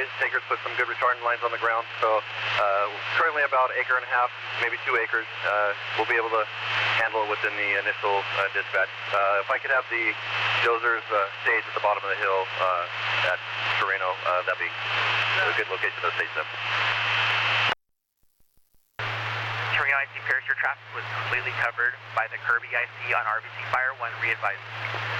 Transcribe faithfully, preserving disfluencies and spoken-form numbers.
days, takers put some good retardant lines on the ground. So uh, currently about an acre and a half, maybe two acres. Uh, we'll be able to handle it within the initial uh, dispatch. Uh, if I could have the dozers uh, stage at the bottom of the hill uh, at Terreno, uh, that'd be a good location to stage them. Terreno I C Pierce, your traffic was completely covered by the Kirby I C on R B C Fire one, re-advised.